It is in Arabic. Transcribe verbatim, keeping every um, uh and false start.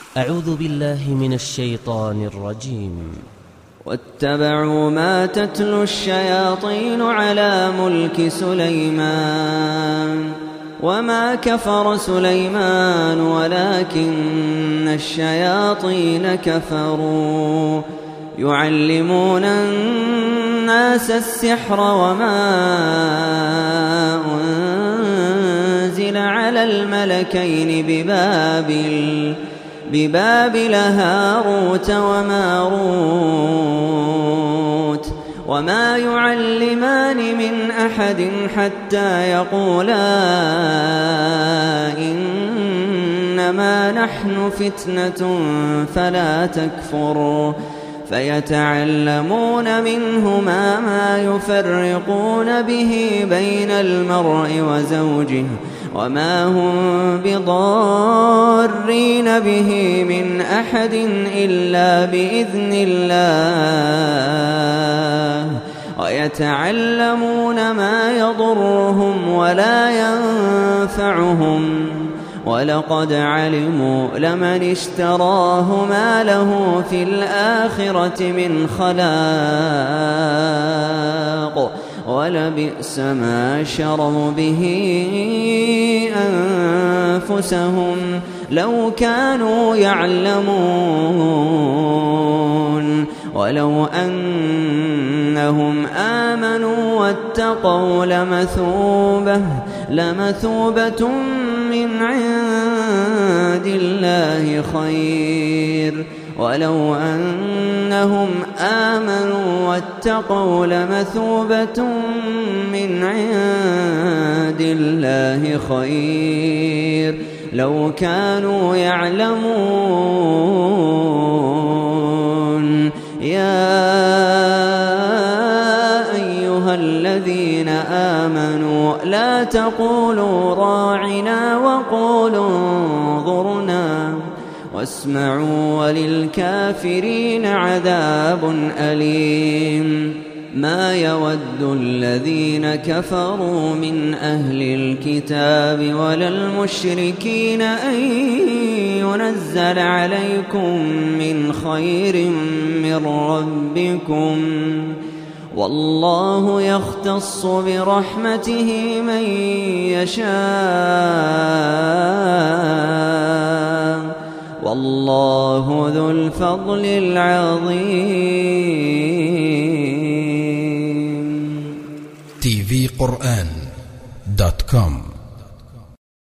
أعوذ بالله من الشيطان الرجيم. واتبعوا ما تتلو الشياطين على ملك سليمان وما كفر سليمان ولكن الشياطين كفروا يعلمون الناس السحر وما أنزل على الملكين ببابل ببابل هاروت وماروت وما يعلمان من أحد حتى يقولا إنما نحن فتنة فلا تكفر فيتعلمون منهما ما يفرقون به بين المرء وزوجه وما هم بضارين به من أحد إلا بإذن الله ويتعلمون ما يضرهم ولا ينفعهم ولقد علموا لمن اشتراه ما له في الآخرة من خلاق ولبئس ما شروا به أنفسهم لو كانوا يعلمون ولو أنهم آمنوا واتقوا لمثوبة لمثوبة من عند الله خير ولو أنهم آمنوا واتقوا لمثوبة من عند الله خير لو كانوا يعلمون. يا أيها الذين آمنوا لا تقولوا راعنا وقولوا انظرنا واسمعوا وللكافرين عذاب أليم. ما يود الذين كفروا من أهل الكتاب ولا المشركين أن ينزل عليكم من خير من ربكم والله يختص برحمته من يشاء والله ذو الفضل العظيم. تي في قرآن دوت كوم